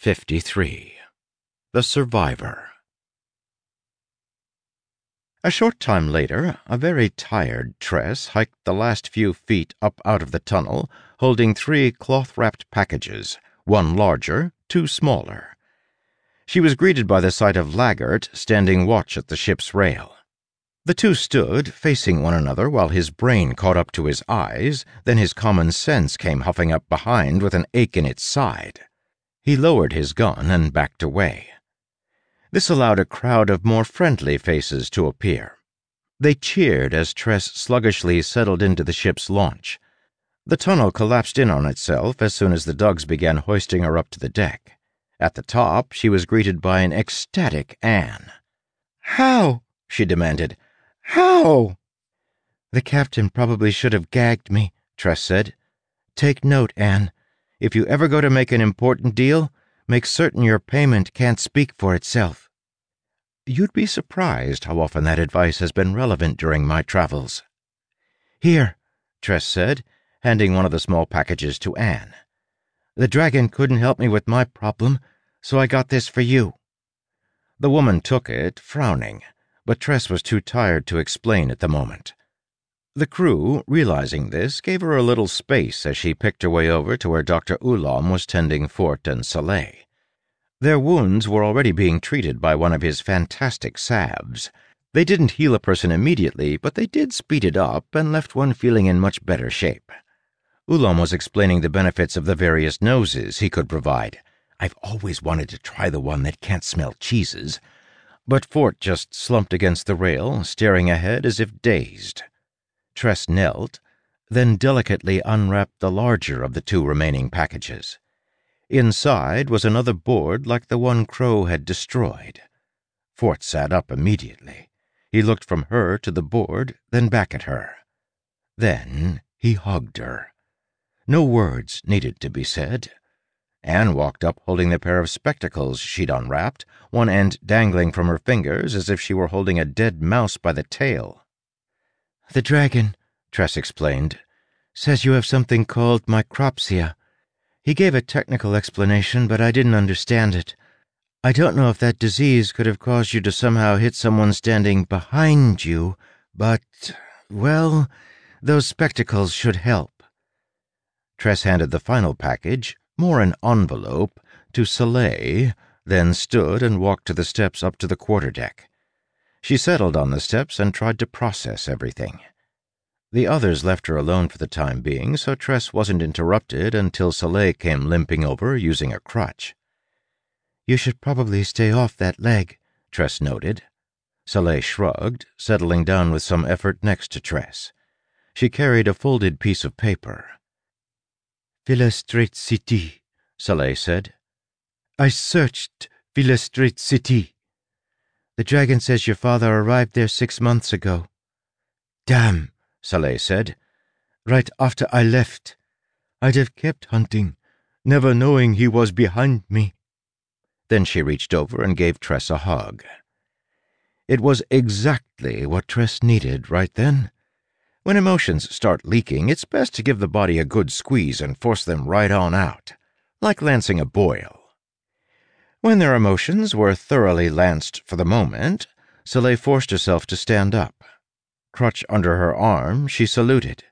53. The Survivor. A short time later, a very tired Tress hiked the last few feet up out of the tunnel, holding 3 cloth-wrapped packages, 1 larger, 2 smaller. She was greeted by the sight of Laggert standing watch at the ship's rail. The two stood, facing one another, while his brain caught up to his eyes, then his common sense came huffing up behind with an ache in its side. He lowered his gun and backed away. This allowed a crowd of more friendly faces to appear. They cheered as Tress sluggishly settled into the ship's launch. The tunnel collapsed in on itself as soon as the Dugs began hoisting her up to the deck. At the top, she was greeted by an ecstatic Anne. "How?" she demanded. "How?" "The captain probably should have gagged me," Tress said. "Take note, Anne. If you ever go to make an important deal, make certain your payment can't speak for itself." You'd be surprised how often that advice has been relevant during my travels. "Here," Tress said, handing one of the small packages to Anne. "The dragon couldn't help me with my problem, so I got this for you." The woman took it, frowning, but Tress was too tired to explain at the moment. The crew, realizing this, gave her a little space as she picked her way over to where Dr. Ulam was tending Fort and Soleil. Their wounds were already being treated by one of his fantastic salves. They didn't heal a person immediately, but they did speed it up and left one feeling in much better shape. Ulam was explaining the benefits of the various noses he could provide. "I've always wanted to try the one that can't smell cheeses." But Fort just slumped against the rail, staring ahead as if dazed. Tress knelt, then delicately unwrapped the larger of the 2 remaining packages. Inside was another board like the one Crow had destroyed. Fort sat up immediately. He looked from her to the board, then back at her. Then he hugged her. No words needed to be said. Anne walked up holding the pair of spectacles she'd unwrapped, one end dangling from her fingers as if she were holding a dead mouse by the tail. "The dragon," Tress explained, "says you have something called micropsia. He gave a technical explanation, but I didn't understand it. I don't know if that disease could have caused you to somehow hit someone standing behind you, but, well, those spectacles should help." Tress handed the final package, more an envelope, to Soleil, then stood and walked to the steps up to the quarterdeck. She settled on the steps and tried to process everything. The others left her alone for the time being, so Tress wasn't interrupted until Soleil came limping over using a crutch. "You should probably stay off that leg," Tress noted. Soleil shrugged, settling down with some effort next to Tress. She carried a folded piece of paper. "Villestrait City," Soleil said. "I searched Villestrait City. The dragon says your father arrived there 6 months ago." "Damn," Soleil said. "Right after I left. I'd have kept hunting, never knowing he was behind me." Then she reached over and gave Tress a hug. It was exactly what Tress needed right then. When emotions start leaking, it's best to give the body a good squeeze and force them right on out, like lancing a boil. When their emotions were thoroughly lanced for the moment, Soleil forced herself to stand up. Crutch under her arm, she saluted.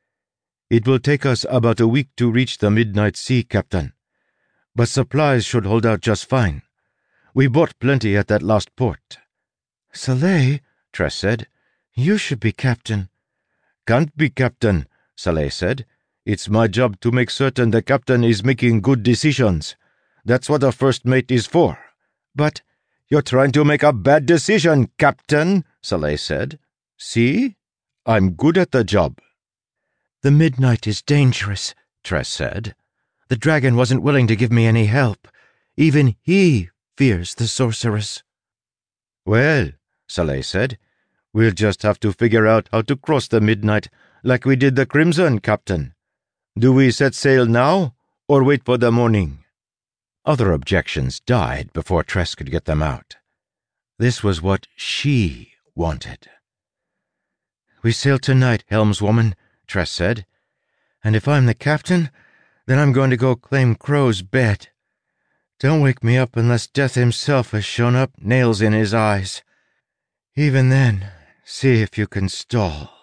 "It will take us about a week to reach the Midnight Sea, Captain. But supplies should hold out just fine. We bought plenty at that last port." "Soleil," Tress said, "you should be captain." "Can't be captain," Soleil said. "It's my job to make certain the captain is making good decisions. That's what a first mate is for." "But—" "You're trying to make a bad decision, Captain," Soleil said. "See? I'm good at the job." "The Midnight is dangerous," Tress said. "The dragon wasn't willing to give me any help. Even he fears the sorceress." "Well," Soleil said, "we'll just have to figure out how to cross the Midnight like we did the Crimson, Captain. Do we set sail now, or wait for the morning?" Other objections died before Tress could get them out. This was what she wanted. "We sail tonight, helmswoman," Tress said. "And if I'm the captain, then I'm going to go claim Crow's bed. Don't wake me up unless Death himself has shown up, nails in his eyes. Even then, see if you can stall.